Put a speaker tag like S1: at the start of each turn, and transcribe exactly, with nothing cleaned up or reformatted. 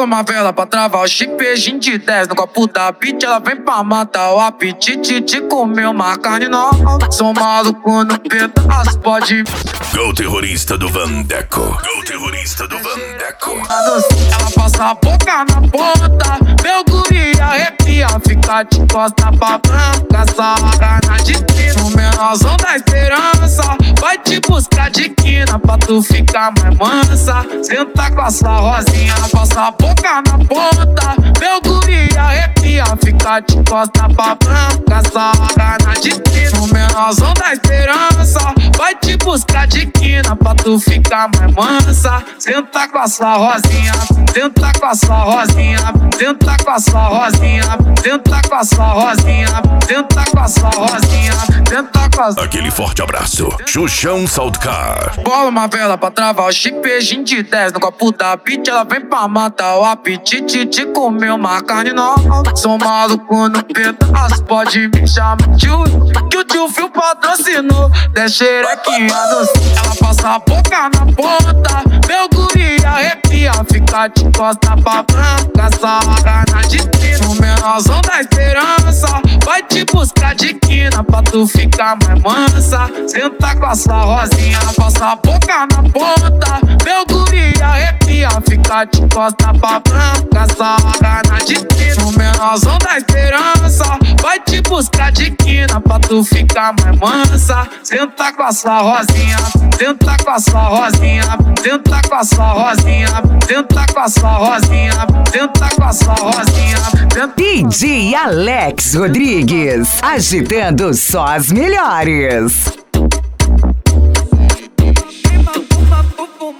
S1: Bola uma vela pra travar o chipejinho de dez. No copo da beat ela vem pra matar o apetite de comer uma carne nova. Sou maluco no pedaço, pode...
S2: Go terrorista do Vandeco. Go terrorista do Vandeco.
S1: Ela passa a boca na ponta, meu guri arrepia, fica de costa pra branca, sarana de quina. No menorzão da esperança, vai te buscar de quina pra tu ficar mais mansa. Senta com a sua rosinha, passa a boca na ponta, meu guri arrepia, fica de costa pra branca, sarana de quina. No menorzão da esperança, vai te buscar de quina pra tu ficar mais mansa. Senta com a sua rosinha, senta com a sua rosinha, senta com a sua rosinha, senta com a sua rosinha, senta com a sua rosinha, senta com a sua...
S2: Aquele forte abraço, Xuxão Saltcar.
S1: Bola uma vela pra travar o chipejinho de dez. No copo da beat ela vem pra matar o apetite de comer uma carne nova. Sou maluco no pedaço, pode me chamar tio, que o tio Fio patrocinou. Desce xerequinha doce, ela passa a boca na ponta, meu guri arrepia, fica de costa pra branca, sarana de quina. No menorzão da esperança, vai te buscar de quina pra tu ficar mais mansa. Senta com a sua rosinha, passa a boca na ponta, meu guri arrepia, fica de costa pra branca, sarana de quina. No menorzão da esperança, vai te buscar de quina pra tu ficar mais mansa. Senta com a sua rosinha, senta com a sua rosinha, senta com a sua rosinha, senta com a sua rosinha, senta com a sua rosinha, senta...
S3: D J Alex Rodrigues, agitando só as melhores.